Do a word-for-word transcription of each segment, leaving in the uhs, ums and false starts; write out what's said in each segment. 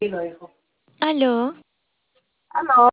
Y lo dejo. Aló. Aló.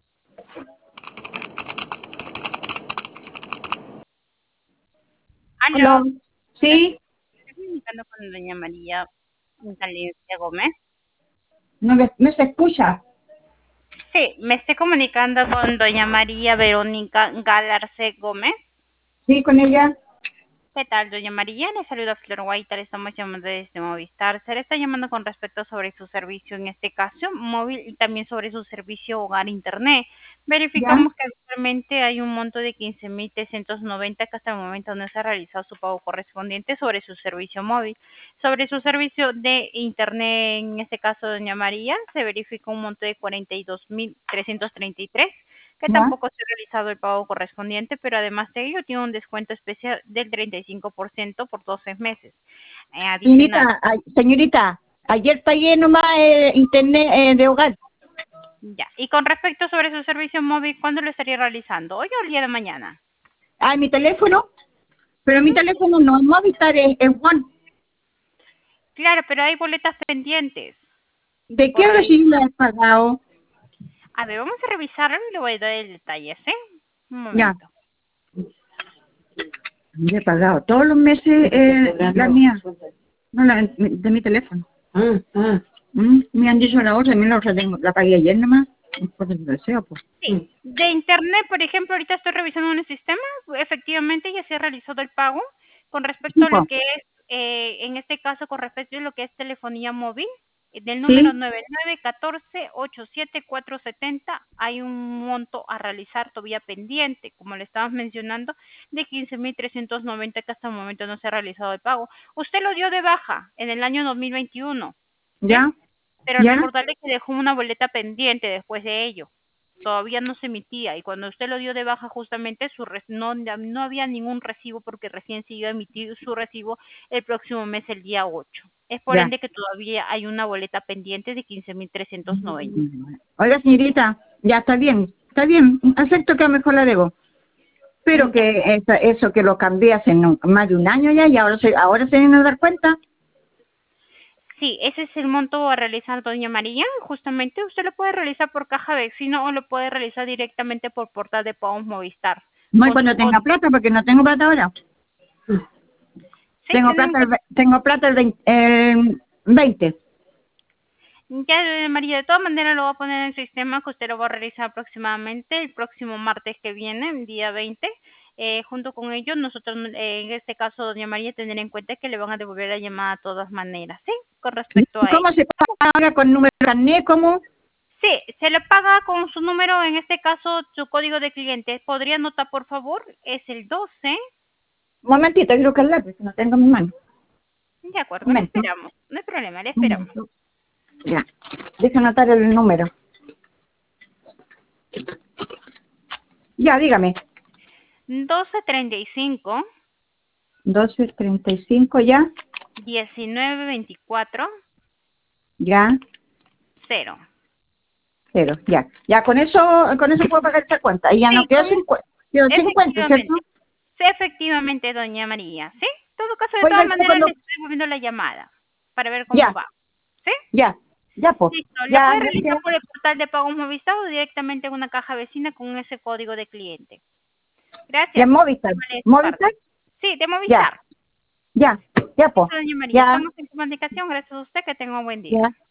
Aló, Aló. estoy ¿Sí? comunicando con doña María Galicia Gómez. No me, no se escucha. Sí, me estoy comunicando con doña María Verónica Galarce Gómez. ¿Sí, con ella? ¿Qué tal, doña María? Le saluda Flor Guaita, le estamos llamando desde Movistar. Se le está llamando con respecto sobre su servicio, en este caso móvil, y también sobre su servicio hogar internet. ¿Ya? Verificamos que actualmente hay un monto de quince mil trescientos noventa que hasta el momento no se ha realizado su pago correspondiente sobre su servicio móvil. Sobre su servicio de internet, en este caso, doña María, se verifica un monto de cuarenta y dos mil trescientos treinta y tres que ¿Ya? tampoco se ha realizado el pago correspondiente, pero además de ello tiene un descuento especial del treinta y cinco por ciento por doce meses. Eh, adicional, Señorita, ay, señorita, ayer pagué nomás eh, internet eh, de hogar. ya. Y con respecto sobre su servicio móvil, ¿cuándo lo estaría realizando? ¿Hoy o el día de mañana? Ah, mi teléfono, pero mi Ujú. teléfono no es Movistar, es, es One. Claro, pero hay boletas pendientes ¿De por qué hora sí realizar. la he pagado? A ver, vamos a revisarlo y le voy a dar el detalle, ¿sí? Un Ya, momento. le he pagado todos los meses eh, la mía, no la de mi teléfono. Ah, ah. Mm, me han dicho la otra, a mí la otra tengo, la pagué ayer nomás. Por el deseo, pues. Sí, de internet, por ejemplo, ahorita estoy revisando en el sistema, efectivamente ya se ha realizado el pago con respecto Sí, a lo pues. que es, eh, en este caso, con respecto a lo que es telefonía móvil, eh, del número Sí, nueve nueve uno cuatro ocho siete cuatro siete cero, hay un monto a realizar todavía pendiente, como le estábamos mencionando, de quince mil trescientos noventa que hasta el momento no se ha realizado el pago. Usted lo dio de baja en el año dos mil veintiuno, ¿sí? ya, Pero ya. recordarle que dejó una boleta pendiente después de ello, todavía no se emitía, y cuando usted lo dio de baja justamente su re- no, no había ningún recibo porque recién se iba a emitir su recibo el próximo mes, el día ocho. Es por Ya. ende que todavía hay una boleta pendiente de quince mil trescientos noventa. Oiga, señorita, ya está bien, está bien, acepto que a lo mejor la debo. Pero Ya. que eso, eso que lo cambié hace no- más de un año ya y ahora se, ahora se vienen a dar cuenta. Sí, ese es el monto a realizar, doña María. Justamente usted lo puede realizar por caja vecino o lo puede realizar directamente por portal de pagos Movistar. No hay Con su cuando tenga código. plata, porque no tengo plata ahora. Sí, Tengo tenemos plata el, ve- tengo plata el veinte. El veinte. Ya, doña María, de todas maneras lo voy a poner en el sistema que usted lo va a realizar aproximadamente el próximo martes que viene, el día veinte. Eh, junto con ello, nosotros, eh, en este caso, doña María, tener en cuenta que le van a devolver la llamada de todas maneras, ¿sí? Con respecto ¿Y a cómo ello. se paga ahora con número de carnet? ¿Cómo? Sí, se le paga con su número, en este caso, su código de cliente. ¿Podría anotar, por favor? Es el doce. Un momentito, quiero que el lápiz, que no tengo en mi mano. De Un acuerdo, le momento, esperamos. No hay problema, le un esperamos. momento. Ya. Deja anotar el número. Ya, dígame. doce treinta y cinco, Doce treinta y cinco ya. diecinueve veinticuatro, Ya. cero. Cero, ya. Ya, con eso, con eso puedo pagar esta cuenta. Y ya no Sí, quedó con cincuenta, quedó cincuenta, ¿cierto? efectivamente. Sí, efectivamente, doña María. ¿Sí? En todo caso, de Oiga, todas ya maneras, le cuando, estoy volviendo la llamada para ver cómo ya, va. ¿Sí? ya, ya, pues. Listo. La Ya, puede realizar gracias. por el portal de pagos Movistar o directamente en una caja vecina con ese código de cliente. Ya, Gracias. Movistar. Vale de su Movistar, parte. Sí, de ya, Movistar. ya, ya, pues. Listo, doña María. Ya, Estamos en comunicación. Gracias a usted. Que tenga un buen día. ya.